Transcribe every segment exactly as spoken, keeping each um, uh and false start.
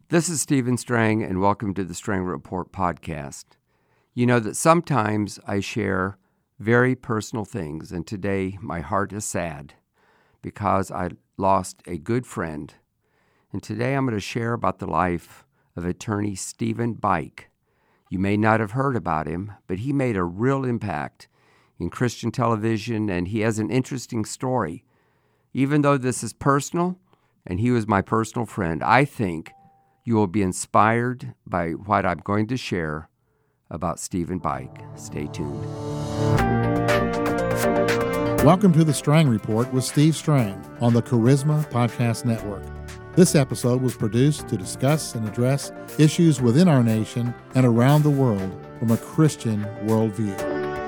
This is Stephen Strang, and welcome to the Strang Report podcast. You know that sometimes I share very personal things, and today my heart is sad because I lost a good friend. And today I'm going to share about the life of attorney Stephen Bike. You may not have heard about him, but he made a real impact in Christian television, and he has an interesting story. Even though this is personal, and he was my personal friend, I think you will be inspired by what I'm going to share about Stephen Bike. Stay tuned. Welcome to the Strang Report with Steve Strang on the Charisma Podcast Network. This episode was produced to discuss and address issues within our nation and around the world from a Christian worldview.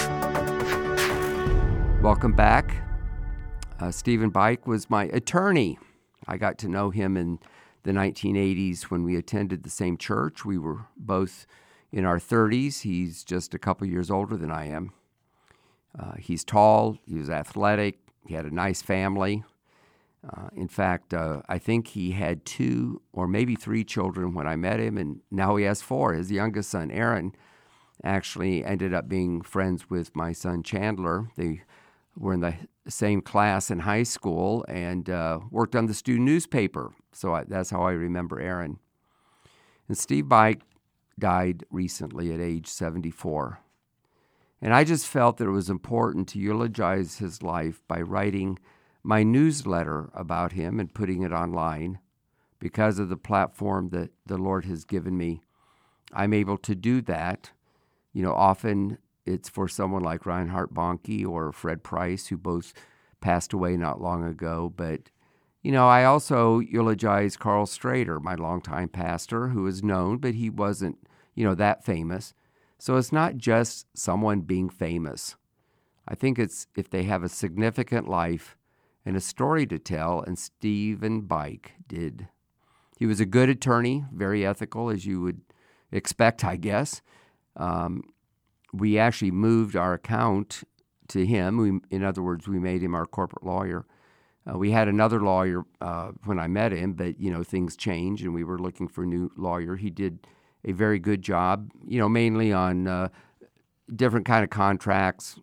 Welcome back. Uh, Stephen Bike was my attorney. I got to know him in the nineteen eighties when we attended the same church. We were both in our thirties. He's just a couple years older than I am. Uh, he's tall. He was athletic. He had a nice family. Uh, in fact, uh, I think he had two or maybe three children when I met him, and now he has four. His youngest son, Aaron, actually ended up being friends with my son, Chandler. They were in the same class in high school and uh, worked on the student newspaper. So I, that's how I remember Aaron. And Steve Bike died recently at age seventy-four. And I just felt that it was important to eulogize his life by writing my newsletter about him and putting it online. Because of the platform that the Lord has given me, I'm able to do that. You know, often it's for someone like Reinhard Bonnke or Fred Price, who both passed away not long ago. But, you know, I also eulogize Carl Strader, my longtime pastor, who is known, but he wasn't, you know, that famous. So it's not just someone being famous. I think it's if they have a significant life and a story to tell, and Stephen Bike did. He was a good attorney, very ethical, as you would expect, I guess. Um, we actually moved our account to him. We, in other words, we made him our corporate lawyer. Uh, we had another lawyer uh, when I met him, but, you know, things changed, and we were looking for a new lawyer. He did a very good job, you know, mainly on uh, different kind of contracts,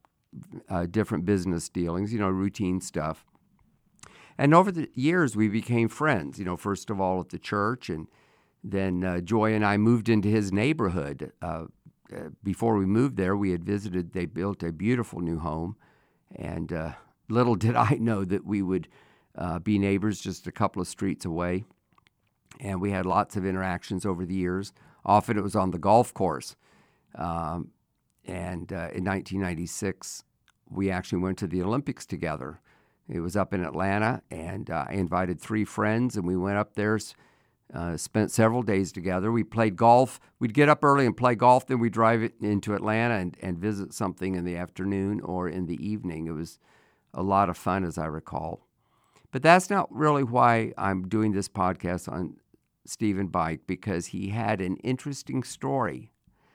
uh, different business dealings, you know, routine stuff. And over the years, we became friends, you know, first of all at the church, and then uh, Joy and I moved into his neighborhood. Uh, uh, before we moved there, we had visited, they built a beautiful new home, and uh, little did I know that we would uh, be neighbors just a couple of streets away. And we had lots of interactions over the years. Often it was on the golf course. Um, and uh, in nineteen ninety-six, we actually went to the Olympics together. It was up in Atlanta, and uh, I invited three friends, and we went up there, uh, spent several days together. We played golf. We'd get up early and play golf, then we'd drive it into Atlanta and, and visit something in the afternoon or in the evening. It was a lot of fun, as I recall. But that's not really why I'm doing this podcast on Stephen Bike, because he had an interesting story.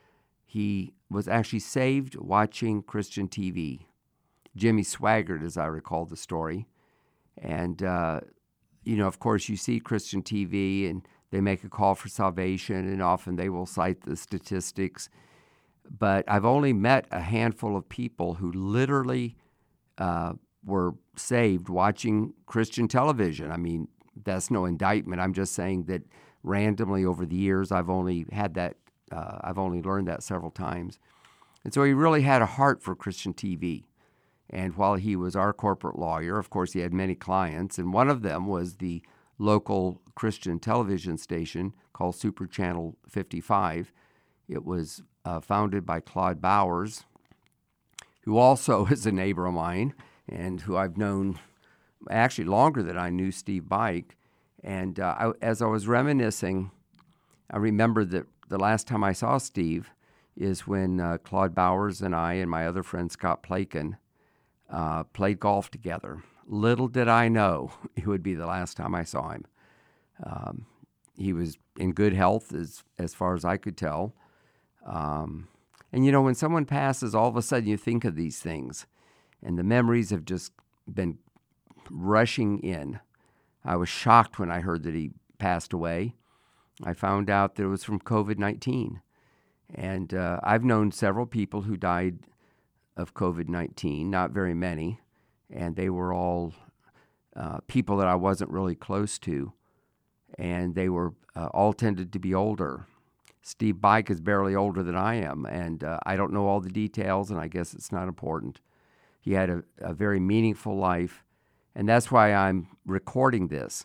He was actually saved watching Christian T V. Jimmy Swaggart, as I recall the story. And, uh, you know, of course, you see Christian T V and they make a call for salvation, and often they will cite the statistics. But I've only met a handful of people who literally uh, were saved watching Christian television. I mean, that's no indictment. I'm just saying that randomly over the years, I've only had that, uh, I've only learned that several times. And so he really had a heart for Christian T V. And while he was our corporate lawyer, of course, he had many clients, and one of them was the local Christian television station called Super Channel fifty-five. It was uh, founded by Claude Bowers, who also is a neighbor of mine and who I've known actually longer than I knew Steve Bike. And uh, I, as I was reminiscing, I remember that the last time I saw Steve is when uh, Claude Bowers and I and my other friend Scott Plakin uh, played golf together. Little did I know it would be the last time I saw him. Um, he was in good health as as far as I could tell. Um, and, you know, when someone passes, all of a sudden you think of these things, and the memories have just been rushing in. I was shocked when I heard that he passed away. I found out that it was from covid nineteen. And uh, I've known several people who died of covid nineteen, not very many, and they were all uh, people that I wasn't really close to, and they were uh, all tended to be older. Steve Bike is barely older than I am, and uh, I don't know all the details, and I guess it's not important. He had a, a very meaningful life, and that's why I'm recording this.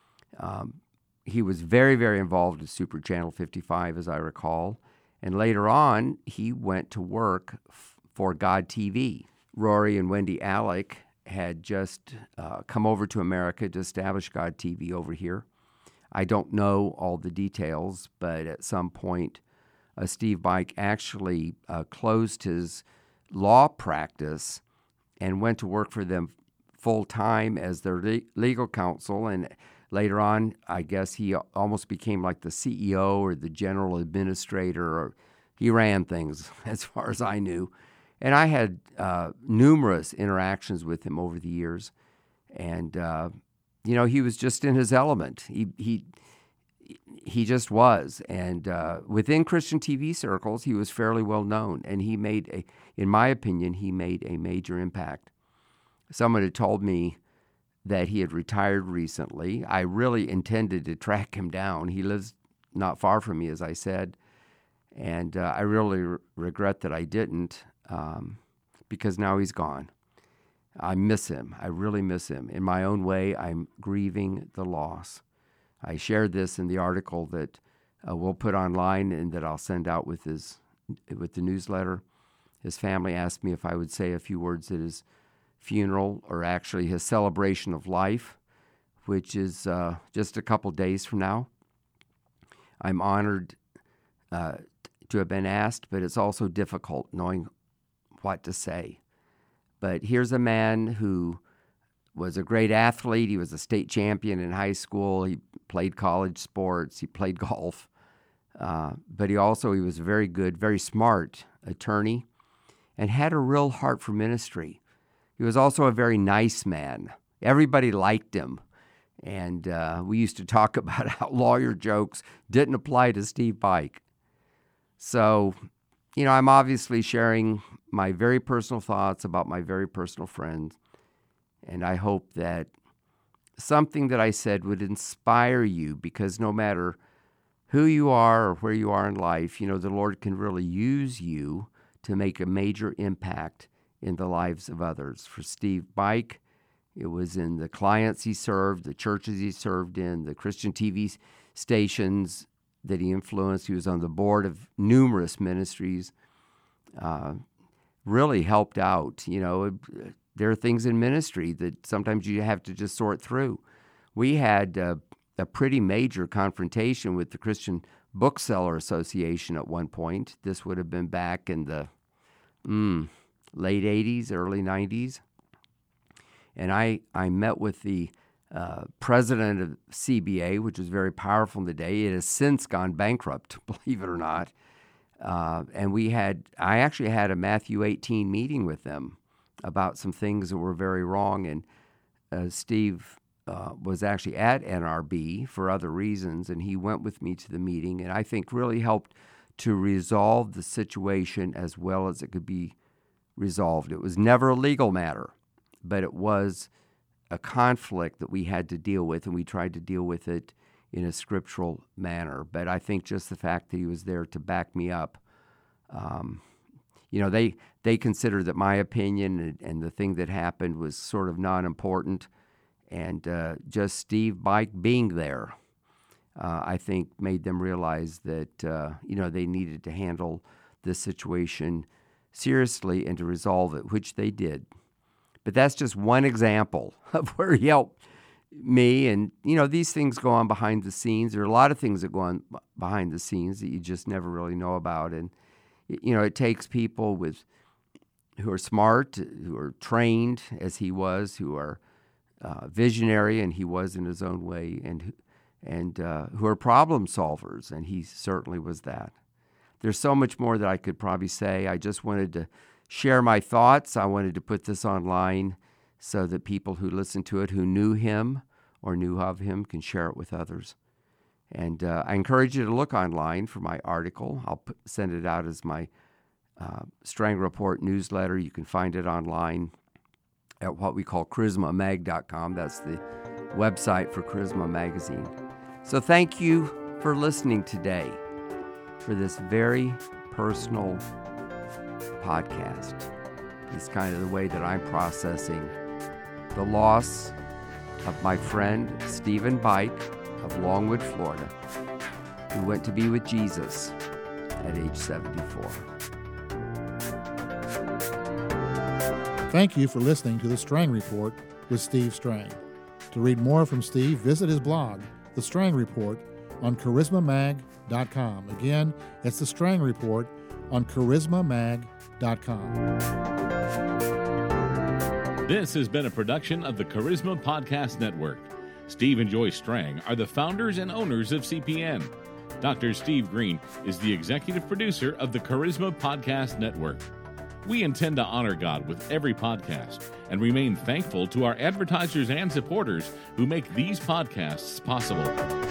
Um, he was very, very involved in Super Channel fifty-five, as I recall, and later on, he went to work f- for God T V. Rory and Wendy Alec had just uh, come over to America to establish God T V over here. I don't know all the details, but at some point, uh, Steve Bike actually uh, closed his law practice and went to work for them full-time as their le- legal counsel. And later on, I guess he almost became like the C E O or the general administrator. Or he ran things, as far as I knew. And I had uh, numerous interactions with him over the years. And, uh, you know, he was just in his element. He he he just was. And uh, within Christian T V circles, he was fairly well known. And he made, a, in my opinion, he made a major impact. Someone had told me that he had retired recently. I really intended to track him down. He lives not far from me, as I said. And uh, I really re- regret that I didn't, um, because now he's gone. I miss him. I really miss him. In my own way, I'm grieving the loss. I shared this in the article that uh, we'll put online and that I'll send out with his with the newsletter. His family asked me if I would say a few words at his funeral, or actually his celebration of life, which is uh, just a couple days from now. I'm honored uh, to have been asked, but it's also difficult knowing what to say. But here's a man who was a great athlete. He was a state champion in high school. He played college sports. He played golf. Uh, but he also, he was a very good, very smart attorney and had a real heart for ministry. He was also a very nice man. Everybody liked him. And uh, we used to talk about how lawyer jokes didn't apply to Steve Bike. So, you know, I'm obviously sharing my very personal thoughts about my very personal friend. And I hope that something that I said would inspire you, because no matter who you are or where you are in life, you know, the Lord can really use you to make a major impact in the lives of others. For Steve Bike, it was in the clients he served, the churches he served in, the Christian T V stations that he influenced. He was on the board of numerous ministries, uh, really helped out. You know, there are things in ministry that sometimes you have to just sort through. We had uh, a pretty major confrontation with the Christian Bookseller Association at one point. This would have been back in the mm, late eighties, early nineties. And I, I met with the uh, president of C B A, which was very powerful in the day. It has since gone bankrupt, believe it or not. Uh, and we had, I actually had a Matthew eighteen meeting with them about some things that were very wrong. And uh, Steve uh, was actually at N R B for other reasons, and he went with me to the meeting, and I think really helped to resolve the situation as well as it could be resolved. It was never a legal matter, but it was a conflict that we had to deal with, and we tried to deal with it in a scriptural manner. But I think just the fact that he was there to back me up, um, you know, they they considered that my opinion and, and the thing that happened was sort of non-important, and uh, just Steve Bike being there, uh, I think, made them realize that, uh, you know, they needed to handle this situation seriously and to resolve it, which they did. But that's just one example of where he helped me. And, you know, these things go on behind the scenes. There are a lot of things that go on behind the scenes that you just never really know about. And, you know, it takes people with who are smart, who are trained, as he was, who are uh, visionary, and he was in his own way, and, and uh, who are problem solvers, and he certainly was that. There's so much more that I could probably say. I just wanted to share my thoughts. I wanted to put this online so that people who listen to it, who knew him or knew of him, can share it with others. And uh, I encourage you to look online for my article. I'll put, send it out as my uh, Strang Report newsletter. You can find it online at what we call charisma mag dot com. That's the website for Charisma Magazine. So thank you for listening today for this very personal podcast. It's kind of the way that I'm processing the loss of my friend Stephen Bike of Longwood, Florida, who went to be with Jesus at age seventy-four. Thank you for listening to The Strang Report with Steve Strang. To read more from Steve, visit his blog, The Strang Report, on charisma mag dot com. Again, it's The Strang Report on charisma mag dot com. This has been a production of the Charisma Podcast Network. Steve and Joy Strang are the founders and owners of C P N. Doctor Steve Green is the executive producer of the Charisma Podcast Network. We intend to honor God with every podcast and remain thankful to our advertisers and supporters who make these podcasts possible.